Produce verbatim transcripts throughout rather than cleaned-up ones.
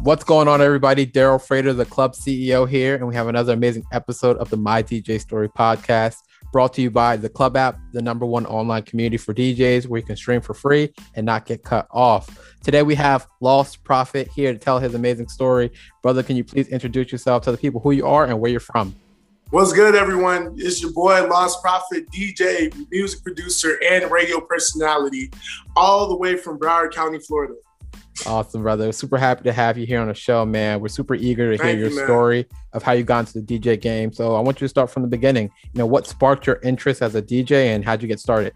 What's going on, everybody? Daryl Frater, the club C E O here, and we have another amazing episode of the My D J Story podcast, brought to you by the Club app, the number one online community for D Js, where you can stream for free and not get cut off. Today, we have Lost Prophet here to tell his amazing story. Brother, can you please introduce yourself to the people who you are and where you're from? What's good, everyone? It's your boy, Lost Prophet, D J, music producer, and radio personality, all the way from Broward County, Florida. Awesome, brother. Super happy to have you here on the show, man. We're super eager to Thank hear you, your man. story of how you got into the D J game. So I want you to start from the beginning. You know, what sparked your interest as a D J and how'd you get started?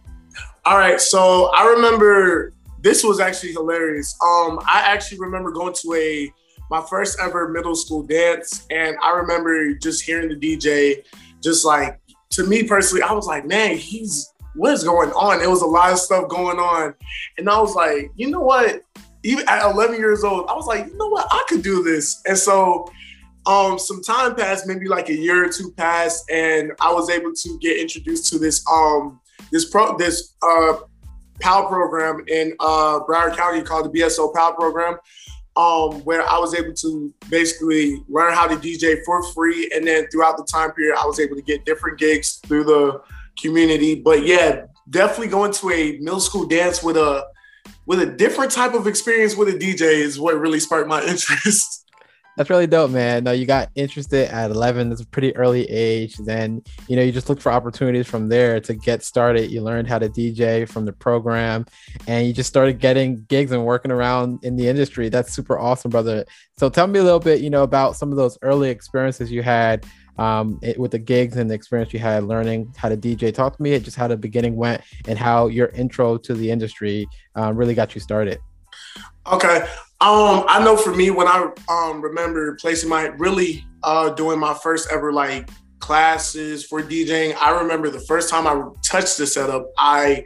All right, so I remember this was actually hilarious. Um, I actually remember going to a my first ever middle school dance, and I remember just hearing the D J, just like, to me personally, I was like, man, he's what is going on? It was a lot of stuff going on, and I was like, you know what? Even at eleven years old, I was like, you know what? I could do this. And so um, some time passed, maybe like a year or two passed, and I was able to get introduced to this um, this pro this uh, PAL program in uh, Broward County called the B S O PAL program, um, where I was able to basically learn how to D J for free. And then throughout the time period, I was able to get different gigs through the community. But yeah, definitely going to a middle school dance with a with a different type of experience with a D J is what really sparked my interest. That's really dope, man. No, you got interested at eleven. That's a pretty early age. Then, you know, you just looked for opportunities from there to get started. You learned how to D J from the program, and you just started getting gigs and working around in the industry. That's super awesome, brother. So tell me a little bit, you know, about some of those early experiences you had um, it, with the gigs and the experience you had learning how to D J. Talk to me just how the beginning went and how your intro to the industry um, really got you started. Okay. Um, I know for me, when I um, remember placing my, really uh, doing my first ever like classes for DJing, I remember the first time I touched the setup, I,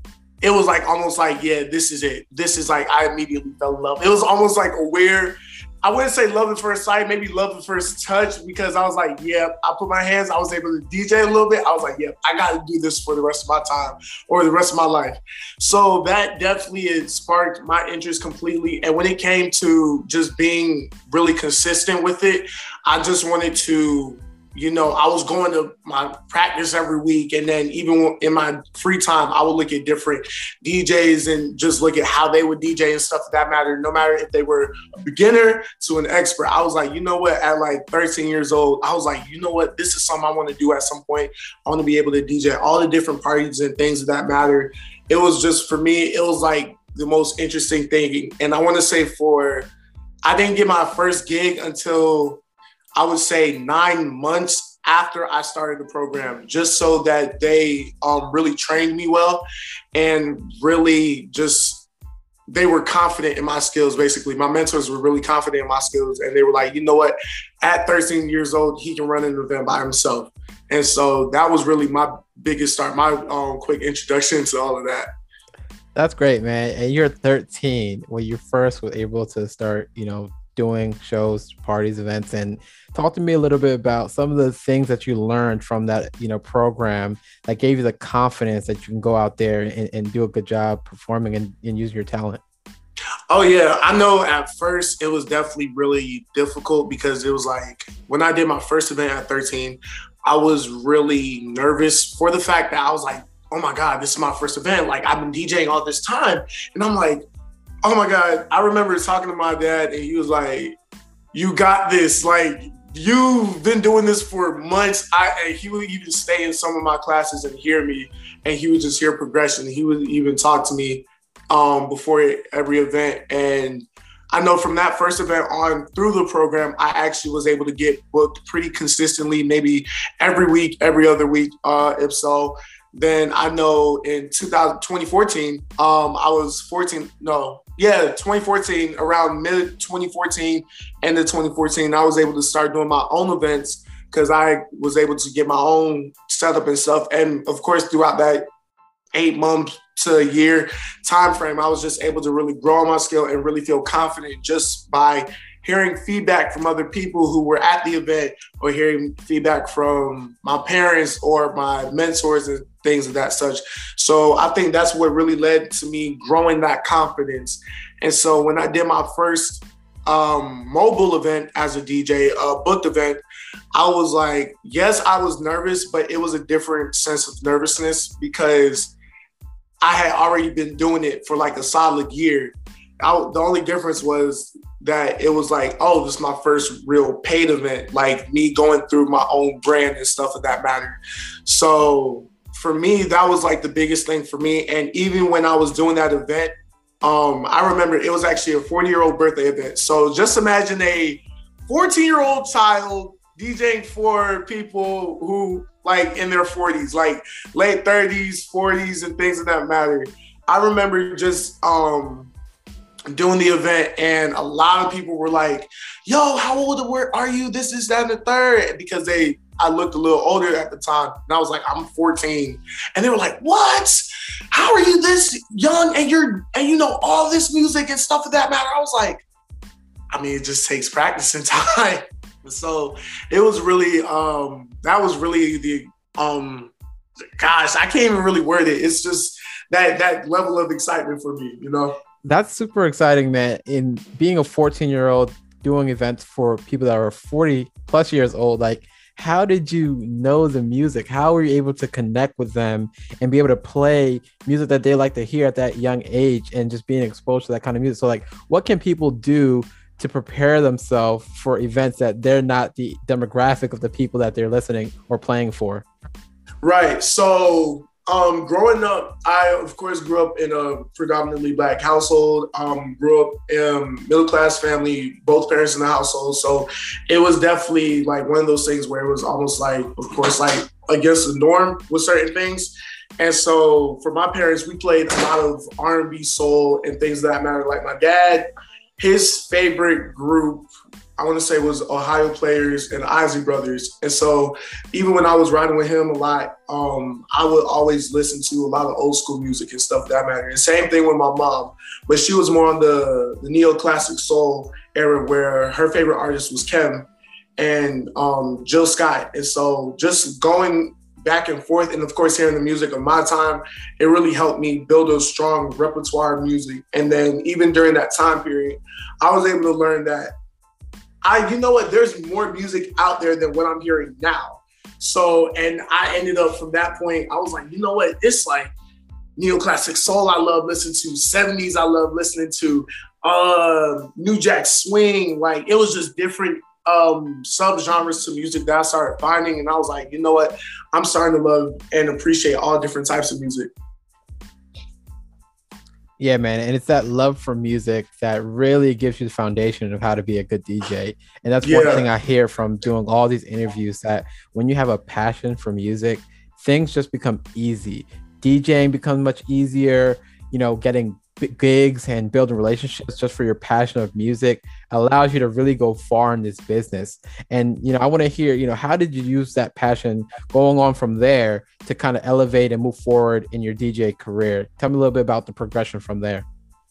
it was like almost like, yeah, this is it. This is like, I immediately fell in love. It was almost like a weird, I wouldn't say love at first sight, maybe love at first touch, because I was like, yeah, I put my hands, I was able to D J a little bit. I was like, yeah, I got to do this for the rest of my time or the rest of my life. So that definitely it sparked my interest completely. And when it came to just being really consistent with it, I just wanted to, you know, I was going to my practice every week. And then even in my free time, I would look at different D Js and just look at how they would D J and stuff of that matter. No matter if they were a beginner to an expert, I was like, you know what, at like thirteen years old, I was like, you know what, this is something I want to do at some point. I want to be able to D J all the different parties and things of that matter. It was just, for me, it was like the most interesting thing. And I want to say for, I didn't get my first gig until I would say nine months after I started the program, just so that they um, really trained me well and really just, they were confident in my skills, basically. My mentors were really confident in my skills, and they were like, you know what, at thirteen years old, he can run an event by himself. And so that was really my biggest start, my um, quick introduction to all of that. That's great, man. And you're thirteen when you first were able to start, you know, doing shows, parties, events. And talk to me a little bit about some of the things that you learned from that, you know, program that gave you the confidence that you can go out there and, and do a good job performing and, and using your talent. Oh yeah, I know at first it was definitely really difficult, because it was like when I did my first event at thirteen, I was really nervous for the fact that I was like, oh my God, this is my first event. Like, I've been DJing all this time. And I'm like, oh my God, I remember talking to my dad, and he was like, you got this. Like, you've been doing this for months. I, and he would even stay in some of my classes and hear me, and he would just hear progression. He would even talk to me um, before every event. And I know from that first event on through the program, I actually was able to get booked pretty consistently, maybe every week, every other week, uh, if so. Then I know in two thousand, twenty fourteen, um, I was fourteen, no, yeah, twenty fourteen, around mid twenty fourteen, end of twenty fourteen, I was able to start doing my own events, because I was able to get my own setup and stuff. And of course, throughout that eight months to a year time frame, I was just able to really grow on my skill and really feel confident just by hearing feedback from other people who were at the event, or hearing feedback from my parents or my mentors and things of that such. So I think that's what really led to me growing that confidence. And so when I did my first um, mobile event as a D J, a booked event, I was like, yes, I was nervous, but it was a different sense of nervousness because I had already been doing it for like a solid year. I, the only difference was that it was like, oh, this is my first real paid event, like me going through my own brand and stuff of that matter. So for me, that was like the biggest thing for me. And even when I was doing that event, um, I remember it was actually a forty-year-old birthday event. So just imagine a fourteen-year-old child DJing for people who like in their forties, like late thirties, forties, and things of that matter. I remember just um, doing the event, and a lot of people were like, yo, how old are you? This is that and the third, because they I looked a little older at the time, and I was like, I'm fourteen. And they were like, what? How are you this young and you're and you know all this music and stuff of that matter? I was like, I mean, it just takes practice and time. So it was really, um, that was really the, um, gosh, I can't even really word it. It's just that that level of excitement for me, you know? That's super exciting, man. In being a fourteen-year-old doing events for people that are forty plus years old, like, how did you know the music? How were you able to connect with them and be able to play music that they like to hear at that young age and just being exposed to that kind of music? So, like, what can people do to prepare themselves for events that they're not the demographic of the people that they're listening or playing for? Right. So um, growing up, I, of course, grew up in a predominantly Black household, um, grew up in middle-class family, both parents in the household. So it was definitely like one of those things where it was almost like, of course, like against the norm with certain things. And so for my parents, we played a lot of R and B, soul, and things of that matter. Like my dad, his favorite group, I want to say, was Ohio Players and Isley Brothers. And so even when I was riding with him a lot, um, I would always listen to a lot of old school music and stuff that matter. And same thing with my mom, but she was more on the, the neoclassic soul era where her favorite artist was Kim and um, Jill Scott. And so just going back and forth, and of course hearing the music of my time, it really helped me build a strong repertoire of music. And then even during that time period, I was able to learn that I, you know what, there's more music out there than what I'm hearing now. So, and I ended up from that point, I was like, you know what, it's like neoclassic soul I love listening to, seventies I love listening to, uh, New Jack Swing, like it was just different um subgenres to music that I started finding, and I was like, you know what, I'm starting to love and appreciate all different types of music. Yeah, man, and it's that love for music that really gives you the foundation of how to be a good D J. And that's yeah. one thing I hear from doing all these interviews, that when you have a passion for music, things just become easy. DJing becomes much easier, you know, getting gigs and building relationships just for your passion of music allows you to really go far in this business. And, you know, I want to hear, you know, how did you use that passion going on from there to kind of elevate and move forward in your D J career? Tell me a little bit about the progression from there.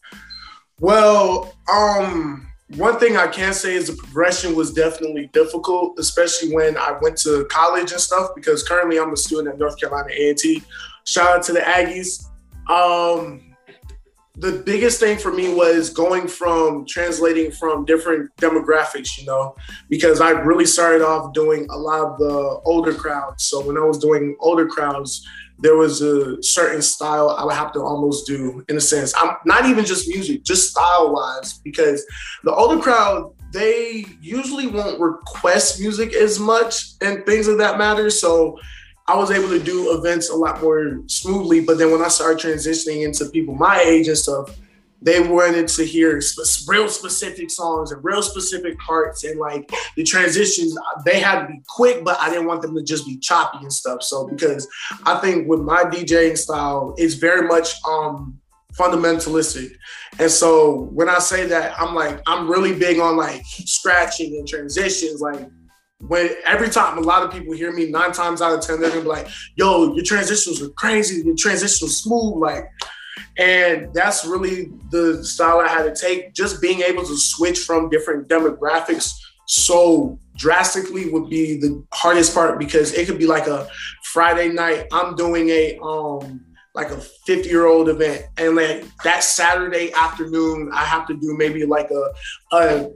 Well, um, one thing I can say is the progression was definitely difficult, especially when I went to college and stuff, because currently I'm a student at North Carolina A and T. Shout out to the Aggies. Um, The biggest thing for me was going from translating from different demographics, you know, because I really started off doing a lot of the older crowds. So when I was doing older crowds, there was a certain style I would have to almost do, in a sense. I'm not even just music, just style wise, because the older crowd, they usually won't request music as much and things of that matter. So I was able to do events a lot more smoothly. But then when I started transitioning into people my age and stuff, they wanted to hear sp- real specific songs and real specific parts, and like the transitions, they had to be quick, but I didn't want them to just be choppy and stuff. So because I think with my DJing style, it's very much um, fundamentalistic. And so when I say that, I'm like, I'm really big on like scratching and transitions, like, when every time a lot of people hear me, nine times out of ten, they're gonna be like, yo, your transitions were crazy, your transitions were smooth, like, and that's really the style I had to take. Just being able to switch from different demographics so drastically would be the hardest part, because it could be like a Friday night, I'm doing a um like a fifty year old event, and like that Saturday afternoon, I have to do maybe like a a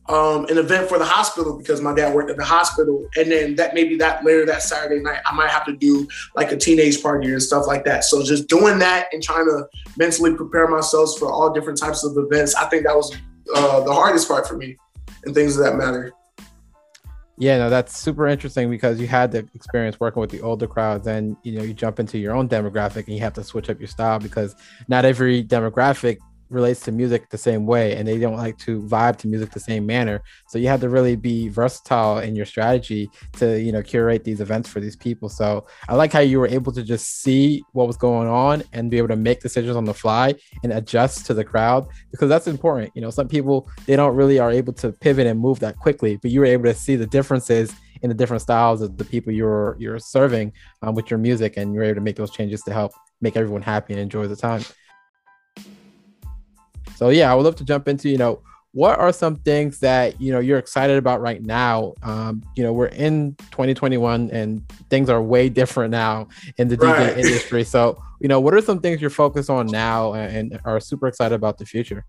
um, an event for the hospital because my dad worked at the hospital. And then that maybe that later that Saturday night, I might have to do like a teenage party and stuff like that. So just doing that and trying to mentally prepare myself for all different types of events, I think that was uh, the hardest part for me and things of that matter. Yeah, no, that's super interesting because you had the experience working with the older crowds, and you know, you jump into your own demographic and you have to switch up your style because not every demographic relates to music the same way, and they don't like to vibe to music the same manner. So you have to really be versatile in your strategy to, you know, curate these events for these people. So I like how you were able to just see what was going on and be able to make decisions on the fly and adjust to the crowd, because that's important. You know, some people, they don't really are able to pivot and move that quickly, but you were able to see the differences in the different styles of the people you're you're serving um, with your music, and you're able to make those changes to help make everyone happy and enjoy the time. So yeah, I would love to jump into, you know, what are some things that, you know, you're excited about right now? Um, you know, we're in twenty twenty-one and things are way different now in the right. D J industry. So, you know, what are some things you're focused on now and, and are super excited about the future?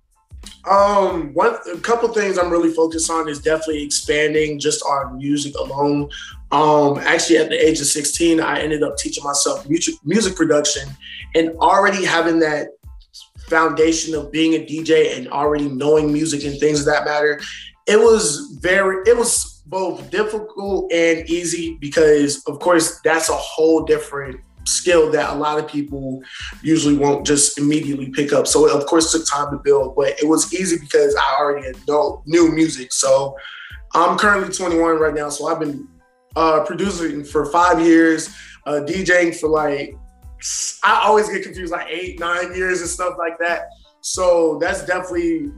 Um, one a couple things I'm really focused on is definitely expanding just on music alone. Um, actually, at the age of sixteen, I ended up teaching myself music, music production, and already having that foundation of being a D J and already knowing music and things of that matter. It was very, it was both difficult and easy because, of course, that's a whole different skill that a lot of people usually won't just immediately pick up. So, of course, it took time to build, but it was easy because I already know, knew music. So I'm currently twenty-one right now. So I've been uh, producing for five years, uh, DJing for like, I always get confused, like eight, nine years and stuff like that. So that's definitely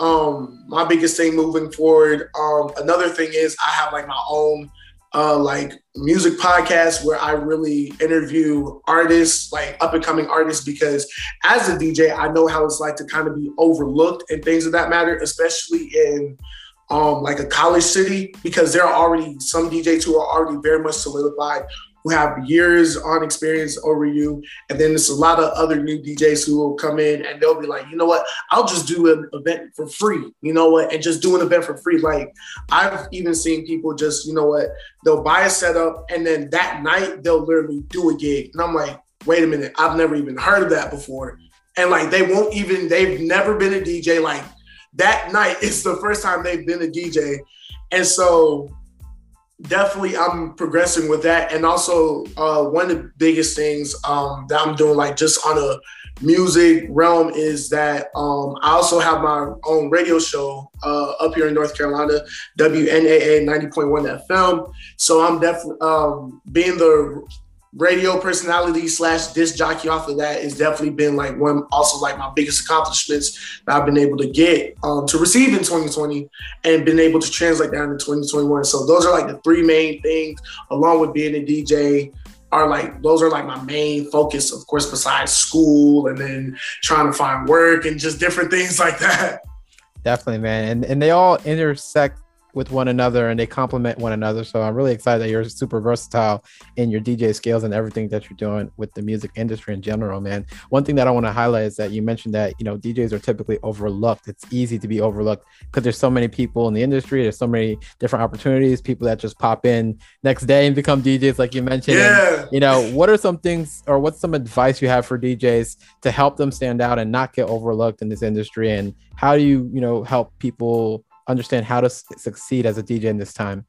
um, my biggest thing moving forward. Um, another thing is I have like my own uh, like music podcast where I really interview artists, like up and coming artists, because as a D J, I know how it's like to kind of be overlooked and things of that matter, especially in um, like a college city, because there are already some D Js who are already very much solidified, who have years on experience over you. And then there's a lot of other new D Js who will come in and they'll be like, you know what, I'll just do an event for free, you know what, and just do an event for free. Like I've even seen people just, you know what, they'll buy a setup and then that night they'll literally do a gig. And I'm like, wait a minute, I've never even heard of that before. And like, they won't even, they've never been a D J. Like that night is the first time they've been a D J. And so definitely I'm progressing with that. And also uh, one of the biggest things um, that I'm doing, like just on a music realm, is that um, I also have my own radio show uh, up here in North Carolina, W N A A ninety point one F M. So I'm definitely um, being the radio personality slash disc jockey off of that has definitely been like one, also like my biggest accomplishments that I've been able to get um, to receive in twenty twenty and been able to translate that into twenty twenty-one. So those are like the three main things, along with being a D J, are like, those are like my main focus, of course, besides school and then trying to find work and just different things like that. Definitely, man. And, and they all intersect with one another and they complement one another. So I'm really excited that you're super versatile in your D J skills and everything that you're doing with the music industry in general, man. One thing that I want to highlight is that you mentioned that, you know, D Js are typically overlooked. It's easy to be overlooked because there's so many people in the industry. There's so many different opportunities, people that just pop in next day and become D Js, like you mentioned. Yeah. And, you know, what are some things or what's some advice you have for D Js to help them stand out and not get overlooked in this industry? And how do you, you know, help people understand how to s- succeed as a D J in this time?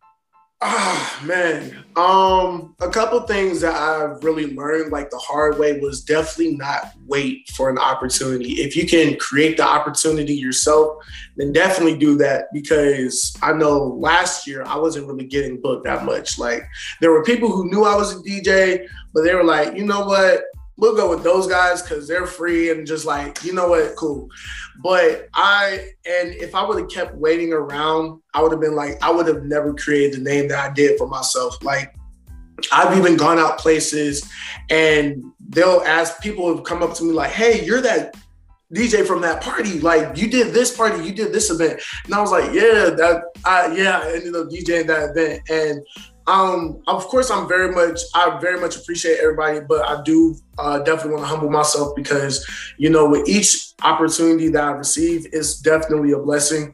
Ah, man. Um, a couple things that I've really learned like the hard way was definitely not wait for an opportunity. If you can create the opportunity yourself, then definitely do that, because I know last year I wasn't really getting booked that much. Like there were people who knew I was a D J, but they were like, you know what? We'll go with those guys because they're free and just like, you know what, cool. But I, and if I would have kept waiting around, I would have been like, I would have never created the name that I did for myself. Like I've even gone out places and they'll ask, people have come up to me like, hey, you're that D J from that party. Like you did this party, you did this event. And I was like, yeah, that, I, yeah, I ended up DJing that event. And Um, of course, I'm very much, I very much appreciate everybody, but I do uh, definitely want to humble myself because, you know, with each opportunity that I receive, it's definitely a blessing.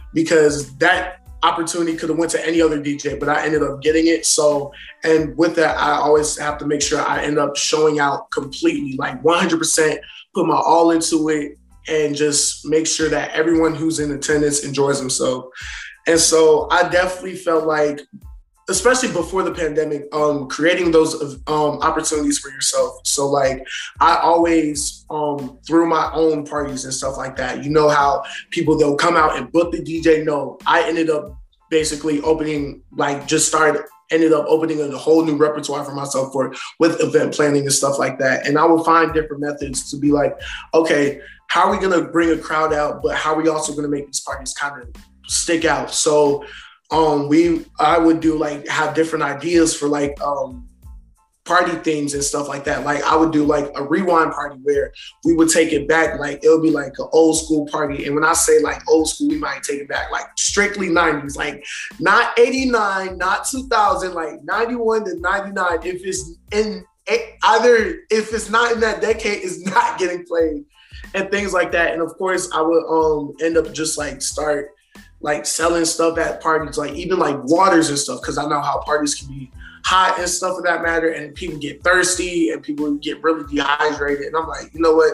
because that opportunity could have went to any other D J, but I ended up getting it. So, and with that, I always have to make sure I end up showing out completely, like one hundred percent, put my all into it, and just make sure that everyone who's in attendance enjoys themselves. And so I definitely felt like, especially before the pandemic, um, creating those um, opportunities for yourself. So like, I always, um, through my own parties and stuff like that, you know how people, they'll come out and book the D J. No, I ended up basically opening, like just started, ended up opening a whole new repertoire for myself for with event planning and stuff like that. And I will find different methods to be like, okay, how are we gonna bring a crowd out, but how are we also gonna make these parties kind of stick out? So Um, we, I would do like, have different ideas for like, um, party themes and stuff like that. Like I would do like a rewind party where we would take it back. Like it'll be like an old school party. And when I say like old school, we might take it back like strictly nineties, like not eighty-nine, not two thousand, like ninety-one to ninety-nine. If it's in either, if it's not in that decade, it's not getting played and things like that. And of course I would, um, end up just like start like selling stuff at parties, like even like waters and stuff, because I know how parties can be hot and stuff of that matter, and people get thirsty and people get really dehydrated. And I'm like, you know what?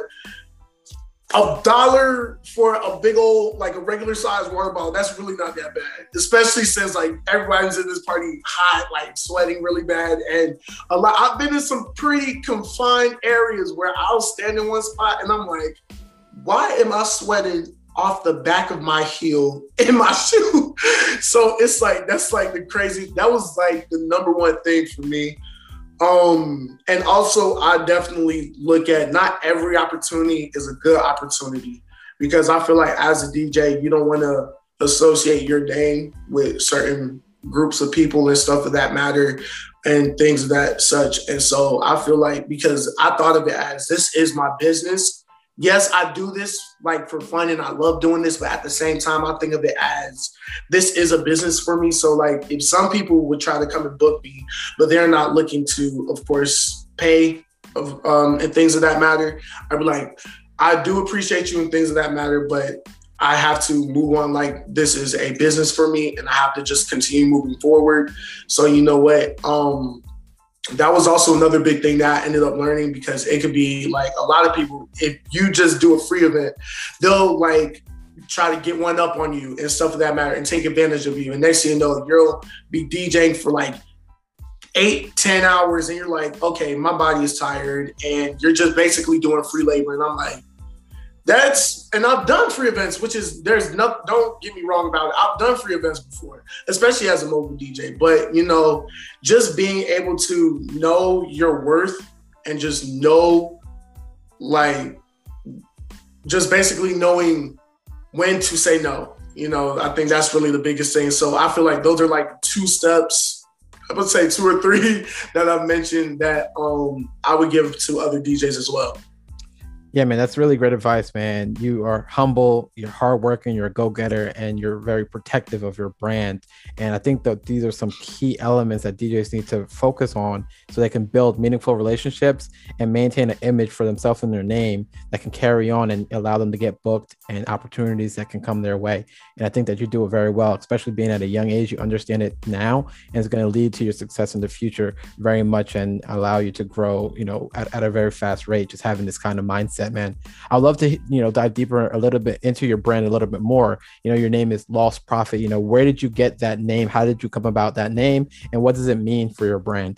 A dollar for a big old, like a regular size water bottle, that's really not that bad. Especially since like everybody's in this party hot, like sweating really bad. And a lot, I've been in some pretty confined areas where I'll stand in one spot and I'm like, why am I sweating off the back of my heel in my shoe? So it's like, that's like the crazy, that was like the number one thing for me. Um, and also I definitely look at not every opportunity is a good opportunity, because I feel like as a D J, you don't want to associate your name with certain groups of people and stuff of that matter and things of that such. And so I feel like, because I thought of it as this is my business. Yes, I do this like for fun and I love doing this, but at the same time, I think of it as this is a business for me. So like if some people would try to come and book me, but they're not looking to, of course, pay um, and things of that matter, I'd be like, I do appreciate you and things of that matter, but I have to move on. Like this is a business for me and I have to just continue moving forward. So you know what? Um, That was also another big thing that I ended up learning, because it could be like a lot of people, if you just do a free event, they'll like try to get one up on you and stuff of that matter and take advantage of you. And next thing you know, you'll be DJing for like eight, ten hours and you're like, okay, my body is tired and you're just basically doing free labor. And I'm like, that's, and I've done free events, which is, there's no, don't get me wrong about it. I've done free events before, especially as a mobile D J. But, you know, just being able to know your worth and just know, like, just basically knowing when to say no. You know, I think that's really the biggest thing. So I feel like those are like two steps, I would say two or three that I've mentioned that um, I would give to other D Js as well. Yeah, man, that's really great advice, man. You are humble, you're hardworking, you're a go-getter, and you're very protective of your brand. And I think that these are some key elements that D Js need to focus on so they can build meaningful relationships and maintain an image for themselves and their name that can carry on and allow them to get booked and opportunities that can come their way. And I think that you do it very well, especially being at a young age. You understand it now, and it's going to lead to your success in the future very much and allow you to grow, you know, at, at a very fast rate, just having this kind of mindset. Man, I'd love to, you know, dive deeper a little bit into your brand a little bit more. You know, your name is Lost Prophet. You know, where did you get that name? How did you come about that name? And what does it mean for your brand?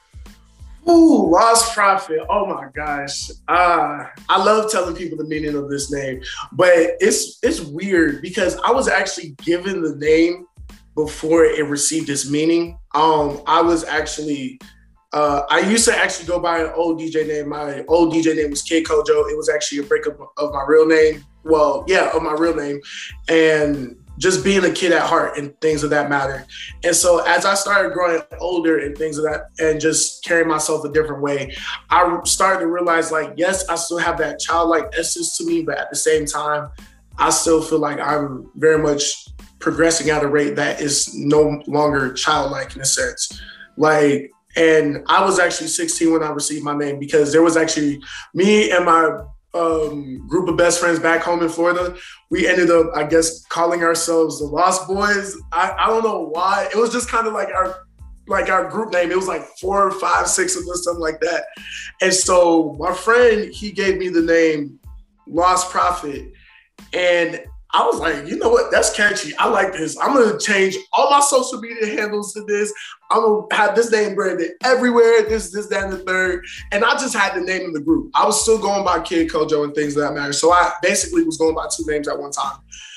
Ooh, Lost Prophet. Oh my gosh. Uh, I love telling people the meaning of this name, but it's it's weird because I was actually given the name before it received its meaning. Um, I was actually Uh, I used to actually go by an old D J name. My old D J name was Kid Kojo. It was actually a breakup of my real name. Well, yeah, of my real name. And just being a kid at heart and things of that matter. And so as I started growing older and things of that, and just carrying myself a different way, I started to realize, like, yes, I still have that childlike essence to me, but at the same time, I still feel like I'm very much progressing at a rate that is no longer childlike in a sense. Like, and I was actually sixteen when I received my name, because there was actually me and my um, group of best friends back home in Florida. We ended up, I guess, calling ourselves the Lost Boys. I, I don't know why. It was just kind of like our like our group name. It was like four, five, six of us, something like that. And so my friend, he gave me the name Lost Prophet. And I was like, you know what? That's catchy. I like this. I'm going to change all my social media handles to this. I'm going to have this name branded everywhere. This, this, that, and the third. And I just had the name of the group. I was still going by Kid Kojo and things of that matter. So I basically was going by two names at one time.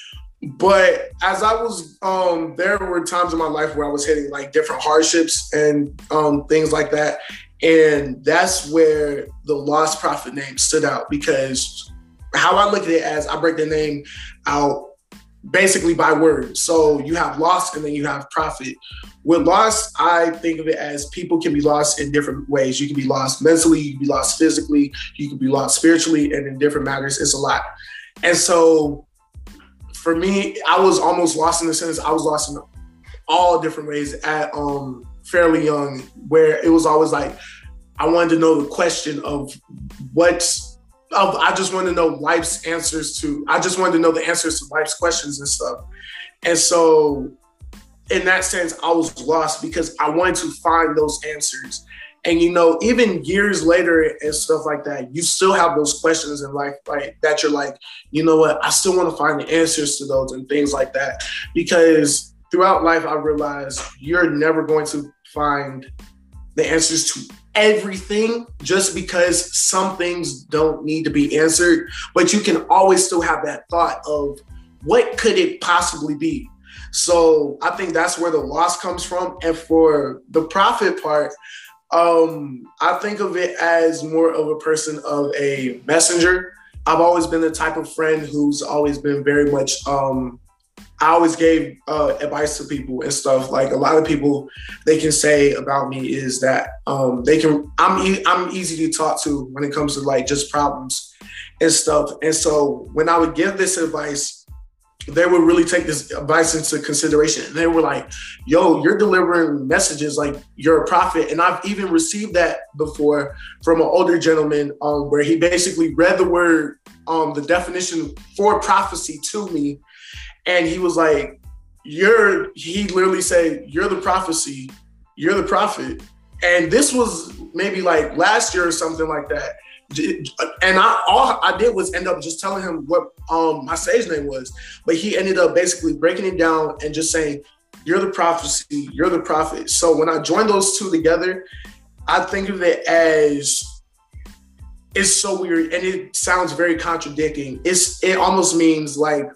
But as I was, um, there were times in my life where I was hitting like different hardships and um, things like that. And that's where the Lost Prophet name stood out, because how I look at it as I break the name out basically by word. So you have lost and then you have prophet. With lost, I think of it as people can be lost in different ways. You can be lost mentally, you can be lost physically, you can be lost spiritually, and in different matters, it's a lot. And so for me, I was almost lost in the sense I was lost in all different ways at um, fairly young, where it was always like, I wanted to know the question of what's, of, I just wanted to know life's answers to, I just wanted to know the answers to life's questions and stuff. And so in that sense, I was lost because I wanted to find those answers. And, you know, even years later and stuff like that, you still have those questions in life, like that you're like, you know what, I still want to find the answers to those and things like that. Because throughout life, I realized you're never going to find the answers to everything just because some things don't need to be answered. But you can always still have that thought of what could it possibly be? So I think that's where the loss comes from. And for the prophet part, Um, I think of it as more of a person of a messenger. I've always been the type of friend who's always been very much, um, I always gave uh, advice to people and stuff. Like a lot of people, they can say about me is that um, they can, I'm, e- I'm easy to talk to when it comes to like just problems and stuff. And so when I would give this advice, they would really take this advice into consideration. And they were like, yo, you're delivering messages like you're a prophet. And I've even received that before from an older gentleman um, where he basically read the word, um, the definition for prophecy to me. And he was like, you're, he literally said, you're the prophecy, you're the prophet. And this was maybe like last year or something like that. And I all I did was end up just telling him what um, my stage name was. But he ended up basically breaking it down and just saying, you're the prophecy, you're the prophet. So when I joined those two together, I think of it as, it's so weird and it sounds very contradicting. It's It almost means like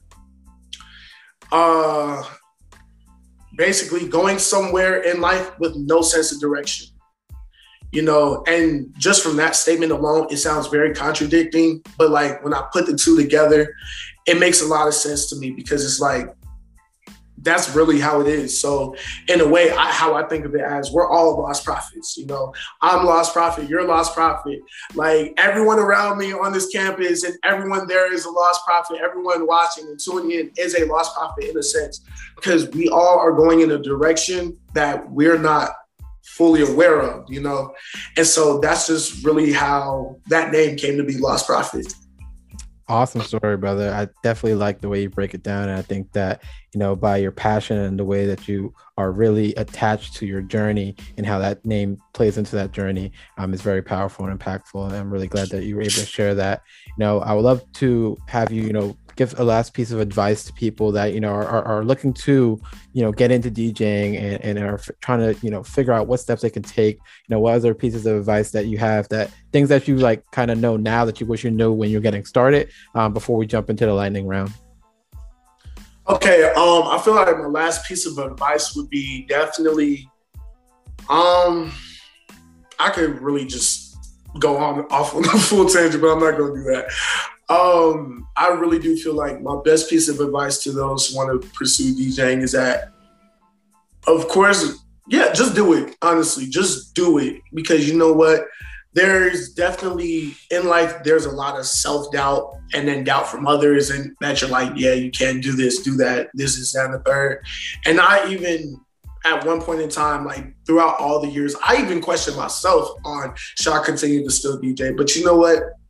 uh, basically going somewhere in life with no sense of direction. You know, and just from that statement alone, it sounds very contradicting. But like when I put the two together, it makes a lot of sense to me because it's like, that's really how it is. So in a way, I, how I think of it as we're all lost prophets. You know, I'm lost prophet, you're lost prophet. Like everyone around me on this campus and everyone there is a lost prophet. Everyone watching and tuning in is a lost prophet in a sense, because we all are going in a direction that we're not fully aware of, you know? And so that's just really how that name came to be, Lost Prophet. Awesome story, brother. I definitely like the way you break it down. And I think that, you know, by your passion and the way that you are really attached to your journey and how that name plays into that journey um, is very powerful and impactful. And I'm really glad that you were able to share that. You know, I would love to have you, you know, give a last piece of advice to people that, you know, are, are, are looking to, you know, get into DJing and, and are f- trying to, you know, figure out what steps they can take. You know, what other pieces of advice that you have, that things that you like kind of know now that you wish you knew when you're getting started um, before we jump into the lightning round? Okay. Um, I feel like my last piece of advice would be definitely, um, I could really just go on off on a full tangent, but I'm not going to do that. Um, I really do feel like my best piece of advice to those who want to pursue DJing is that, of course, yeah, just do it. Honestly, just do it. Because you know what? There's definitely in life, there's a lot of self-doubt and then doubt from others, and that you're like, yeah, you can't do this, do that, this is that, and the third. And I even, at one point in time, like throughout all the years, I even questioned myself on, should I continue to still D J? But you know what?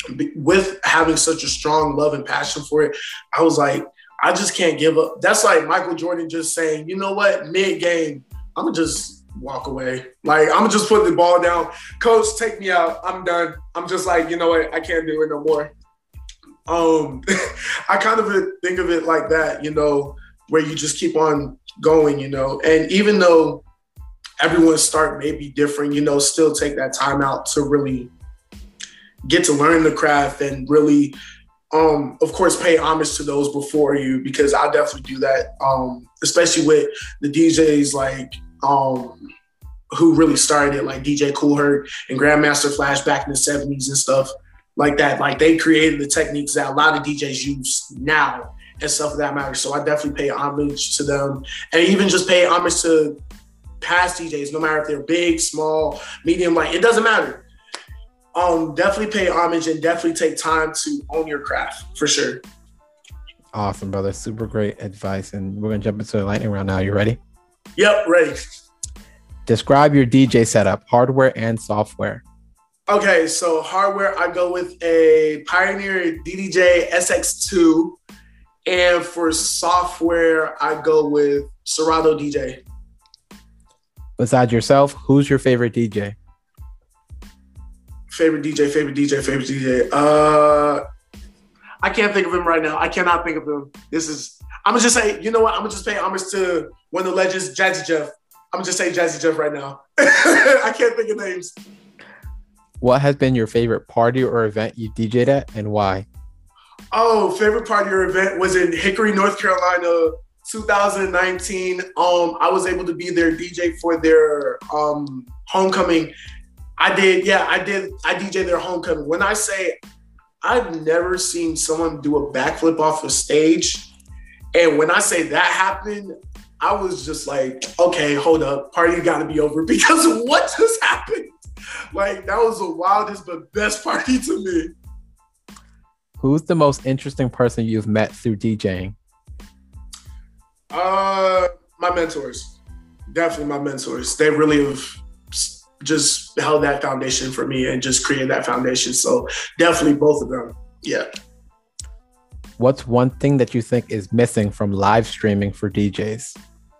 with having such a strong love and passion for it, I was like, I just can't give up. That's like Michael Jordan just saying, you know what, mid-game, I'm going to just walk away. Like, I'm going to just put the ball down. Coach, take me out. I'm done. I'm just like, you know what, I can't do it no more. Um, I kind of think of it like that, you know, where you just keep on going, you know. And even though everyone's start may be different, you know, still take that time out to really get to learn the craft and really, um, of course, pay homage to those before you, because I definitely do that, um, especially with the D Js like um, who really started it, like D J Kool Herc and Grandmaster Flash back in the seventies and stuff like that. Like, they created the techniques that a lot of D Js use now and stuff of that matter. So I definitely pay homage to them, and even just pay homage to past D Js, no matter if they're big, small, medium, like, it doesn't matter. Um, definitely pay homage and definitely take time to own your craft, for sure. Awesome, brother. Super great advice. And we're going to jump into the lightning round now. You ready? Yep, ready. Describe your D J setup, hardware and software. Okay, so hardware, I go with a Pioneer D D J S X two. And for software, I go with Serato D J. Besides yourself, who's your favorite D J? Favorite D J, favorite D J, favorite D J. Uh, I can't think of him right now. I cannot think of him. This is, I'm going to just say, you know what? I'm going to just pay homage to one of the legends, Jazzy Jeff. I'm going to just say Jazzy Jeff right now. I can't think of names. What has been your favorite party or event you D J'd at, and why? Oh, favorite party or event was in Hickory, North Carolina, two thousand nineteen. Um, I was able to be their D J for their um, homecoming. I did, yeah, I did. I D J'd their homecoming. When I say I've never seen someone do a backflip off a stage, and when I say that happened, I was just like, okay, hold up, party got to be over, because what just happened? Like, that was the wildest but best party to me. Who's the most interesting person you've met through DJing? Uh, my mentors. Definitely my mentors. They really have just held that foundation for me and just created that foundation. So definitely both of them. Yeah. What's one thing that you think is missing from live streaming for D Js?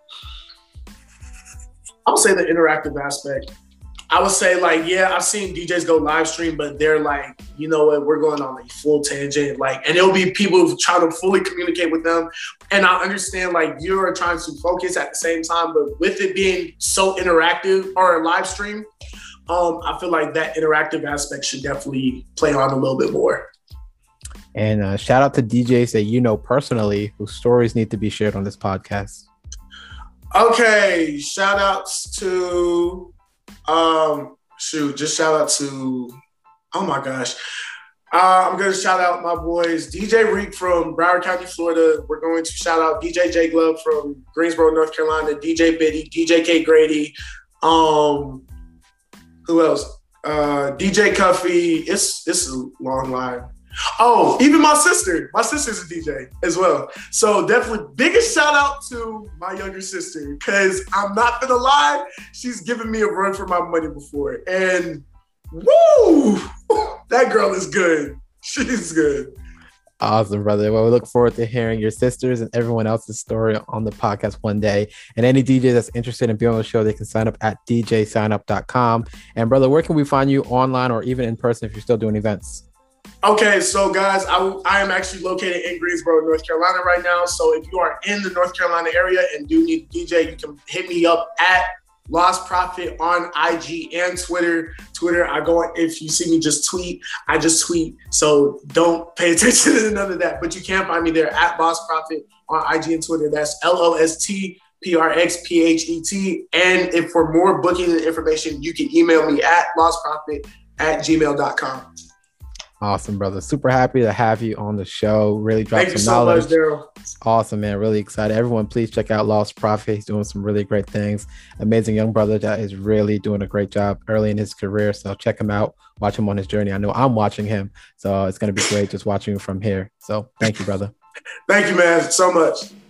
I would say the interactive aspect. I would say, like, yeah, I've seen D Js go live stream, but they're like, you know what, we're going on a full tangent. Like, and it'll be people trying to fully communicate with them. And I understand, like, you're trying to focus at the same time, but with it being so interactive or a live stream, um, I feel like that interactive aspect should definitely play on a little bit more. And uh, shout out to D Js that you know personally whose stories need to be shared on this podcast. Okay, shout outs to... Um, shoot, just shout out to, oh my gosh. Uh, I'm going to shout out my boys, D J Reek from Broward County, Florida. We're going to shout out D J J Glove from Greensboro, North Carolina, D J Biddy, D J K Grady. Um, who else? Uh, D J Cuffy. It's, it's a long line. Oh, even my sister. My sister's a D J as well. So definitely biggest shout out to my younger sister, because I'm not gonna lie, she's given me a run for my money before. And woo, that girl is good. She's good. Awesome, brother. Well, we look forward to hearing your sisters and everyone else's story on the podcast one day. And any D J that's interested in being on the show, they can sign up at d j sign up dot com. And brother, where can we find you online or even in person if you're still doing events? Okay, so guys, I, I am actually located in Greensboro, North Carolina right now. So if you are in the North Carolina area and do need a D J, you can hit me up at Lost Prophet on I G and Twitter. Twitter, I go, if you see me just tweet, I just tweet. So don't pay attention to none of that. But you can find me there at Lost Prophet on I G and Twitter. That's L O S T P R X P H E T. And if for more booking and information, you can email me at lostprophet at gmail dot com. Awesome, brother. Super happy to have you on the show. Really dropped Thank some knowledge. Thank you so much, Daryl. Awesome, man. Really excited. Everyone, please check out Lost Prophet. He's doing some really great things. Amazing young brother that is really doing a great job early in his career. So check him out. Watch him on his journey. I know I'm watching him. So it's going to be great just watching him from here. So thank you, brother. Thank you, man, so much.